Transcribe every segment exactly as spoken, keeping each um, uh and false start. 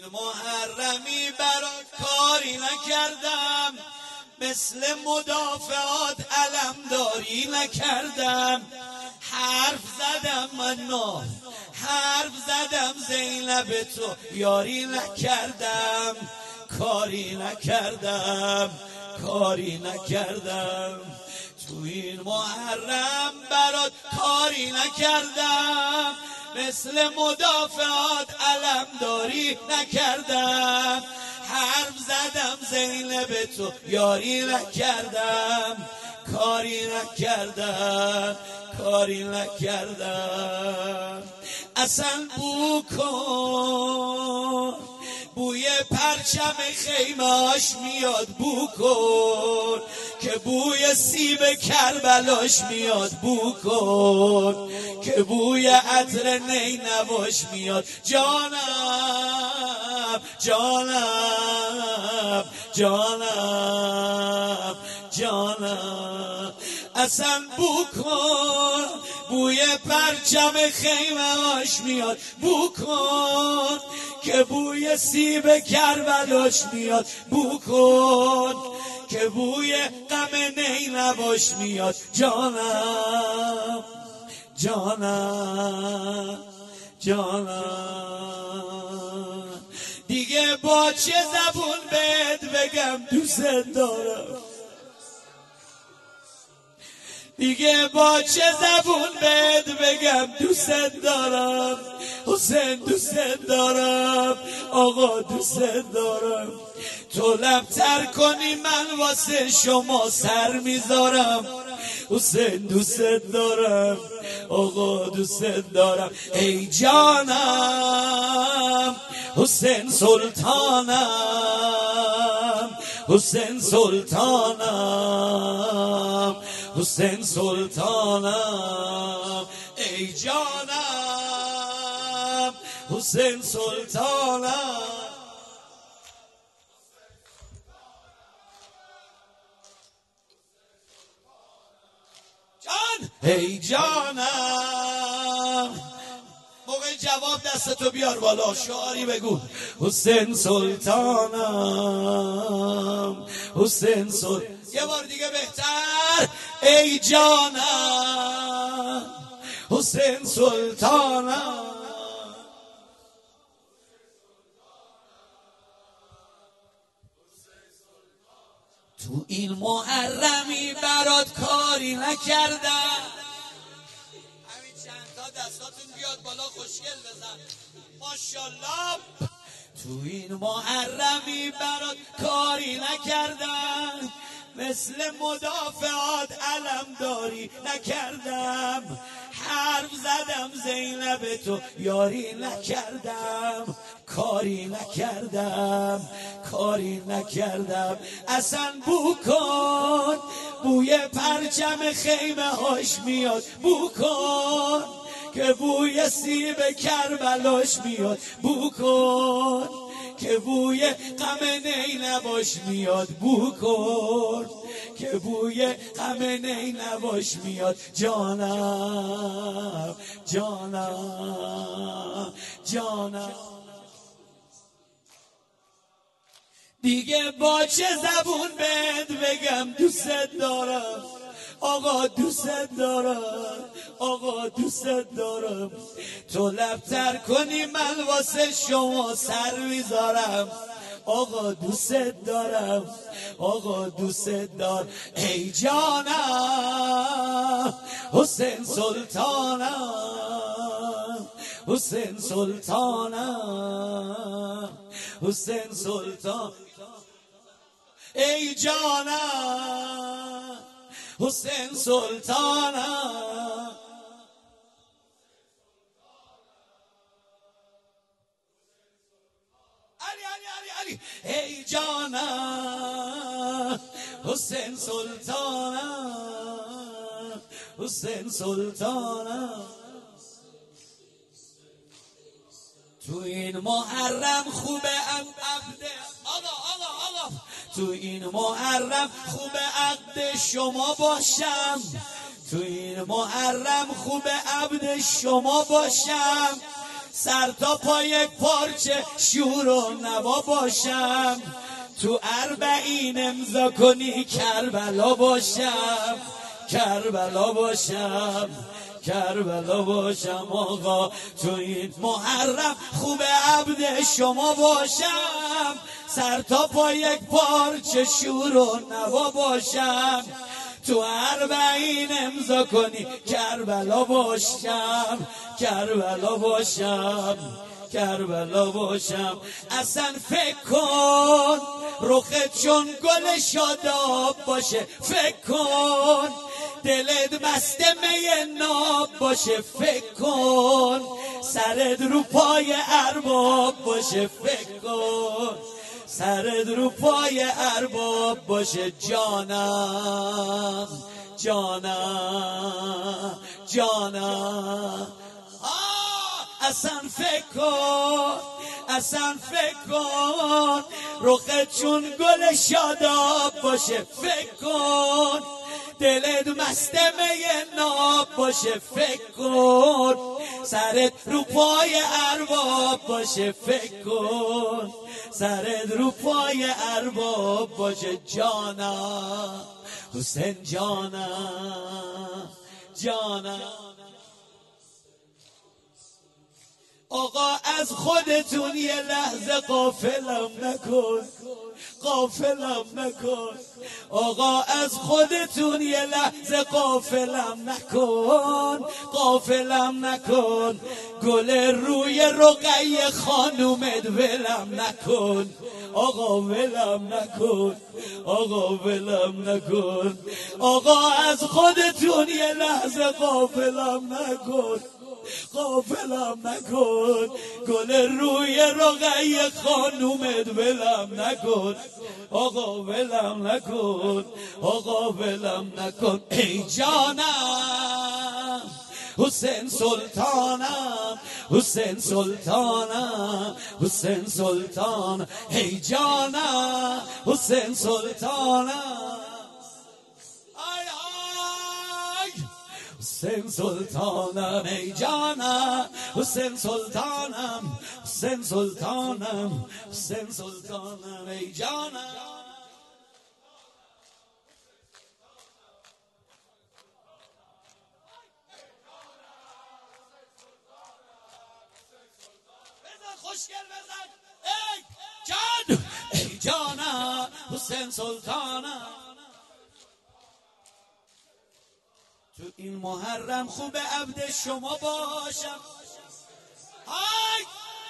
محرمی برات کاری نکردم، مثل مدافعات علمداری نکردم. حرف زدم من نه، حرف زدم زینب تو یاری نکردم، کاری نکردم، کاری نکردم. تو این محرم برات کاری نکردم، مثل مدافعات علمداری نکردم. حرف زدم زینب تو یاری نکردم، کاری نکردم، کاری نکردم. اصلا بو کن، بوی پرچم خیمه‌اش میاد، بو کن که بوی سیب کربلاش میاد، بو کن که بوی عطر نینواش میاد. جانم جانم جانم جانم، اصلا بو کن، بوی پرچم خیمه‌اش میاد، بو کن که بوی سیب کربلاش میاد، بو کن که بوی غم نینواش میاد. جانم جانم جانم، دیگه با چه زبون بهت بگم دوست دارم، دیگه با چه زبون بهت بگم دوست دارم. حسین دوست دارم، آقا دوست دارم. تو لبتر کنی من واسه شما سر میذارم. حسین دوست دارم، آقا دوست دارم. ای جانم حسین سلطانم، حسین سلطانم، حسین سلطانم. ای جانم حسین سلطانم. جان ای جانم، موقع جواب دستتو بیار بالا، شعاری بگو. حسین سلطانم، حسین سلطانم. یه بار دیگه بهتر. ای جانم حسین سلطانم. تو این محرمی برات کاری نکردم. همین چند تا دستاتون بیاد بالا، خوشگل بزن ماشاءالله. تو این محرمی برات کاری نکردم، مثل مدافعات علمداری نکردم. حرف زدم زینب تو یاری نکردم، کاری نکردم، کاری نکردم. اصلا بو کن، بوی پرچم خیمه هاش میاد، بو کن که بوی سیب کربلاش میاد، بو کن که بوی غم نینواش میاد، بو کن که بوی غم نینواش میاد. جانم جانم جانم، دیگه با چه زبون بهت بگم دوست دارم، آقا دوست دارم، آقا دوست دارم. تو لبتر کنی من واسه شما سر میذارم. آقا دوست دارم، آقا دوست دار. ای جانم حسین سلطانم، حسین سلطانم، حسین سلطان. ای جانم حسین سلطانم. علی علی علی علی. ای جانم حسین سلطانم، حسین سلطانم. تو این محرم خوبه ام عبده، آقا آقا آقا، تو این محرم خوبه عبد شما باشم، تو این محرم خوبه عبد شما باشم. سر تا پا یک پارچه شور و نوا باشم، تو اربعین امضا کنی کربلا باشم، کربلا باشم، کربلا باشم. آقا تو این محرم خوب عبد شما باشم، سر تا پا یک پارچه شور و نوا باشم، تو اربعین امضا کنی کربلا باشم، کربلا باشم، کربلا باشم. اصلا فکر کن رخت چون گل شاداب باشه، فکر کن دلت مست می ناب باشه، فکر کن سرت رو پای ارباب باشه، فکر کن سرت رو پای ارباب باشه. جانم جانم جانم اصلا فکر کن، اصلا فکر کن رخت چون گل شاداب باشه، فکر کن دلت مست می ناب باشه، فکر کن سرت رو پای ارباب باشه، فکر کن سرت رو پای ارباب باشه. جانم حسین جانم جانم. آقا از خودتون یه لحظه غافلم نکن، غافلم نکن. آقا از خودتون یه لحظه غافلم نکن، غافلم نکن. گل روی رقیه خانومت ولم نکن، آقا ولم نکن، آقا ولم نکن. آقا از خودتون یه لحظه غافلم نکن، غافلم نکن. گل روی رقیه خانومت ولم نکن، آقا ولم نکن، آقا ولم نکن. ای جانم حسین سلطانم، حسین سلطانم، حسین سلطان. ای جانم حسین سلطانم، حسین سلطانم. ای جانم حسین سلطانم، حسین سلطانم، حسین سلطانم. ای جانم خوشگل بزن. ای جان، ای جانم حسین سلطانم. تو این محرم خوب عبد شما باشم. های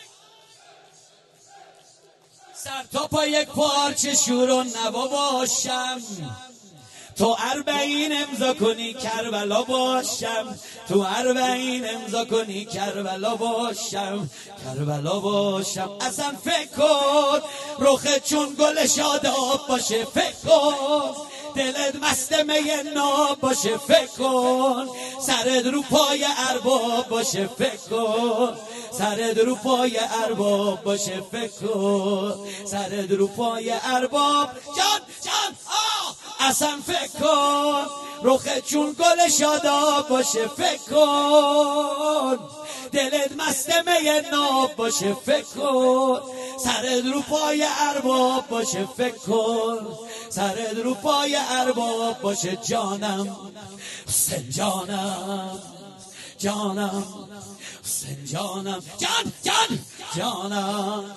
سر تا پا یک پارچه شور و نوا باشم، تو اربعین امضا کنی کربلا باشم، تو اربعین امضا کنی کربلا باشم، کربلا باشم. اصلا فکر کن رخت چون گل شاداب باشه، فکر کن دلت مست می ناب باشه، فکر کن سرت رو پای ارباب باشه، فکر کن سرت رو پای ارباب باشه، فکر کن سرت رو پای ارباب. جان جان آه اصلا فکر کن رخت چون گل شاداب باشه، فکر کن دلت مست می ناب باشه، فکر کن سرت رو پای ارباب باشه، فکر کن سرت رو پای ارباب باشه. جانم حسین جانم جانم حسین جانم. جان جان جانم.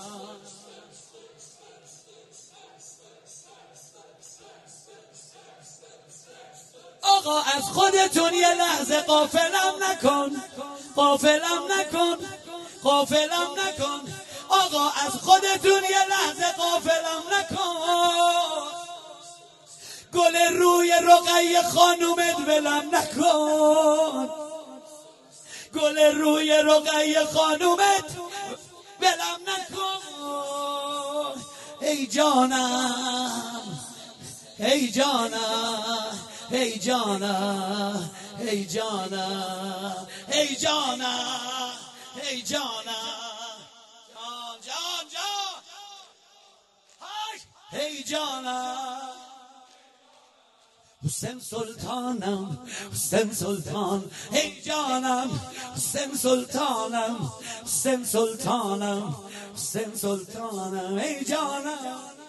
آقا از خودتون یه لحظه غافلم نکن، غافلم نکن، غافلم نکن. آقا از خودتون یه لحظه غافلم نکن. گل روی رقیه خانومت ولم نکن، گل روی رقیه خانومت ولم نکن. ای جانم ای جانم ای جانم ای جانم ای جانم ای جانم. جان جان جان ای جانم حسین سلطانم، حسین سلطان ای جانم، حسین سلطانم، حسین سلطانم، حسین سلطانم ای جانم.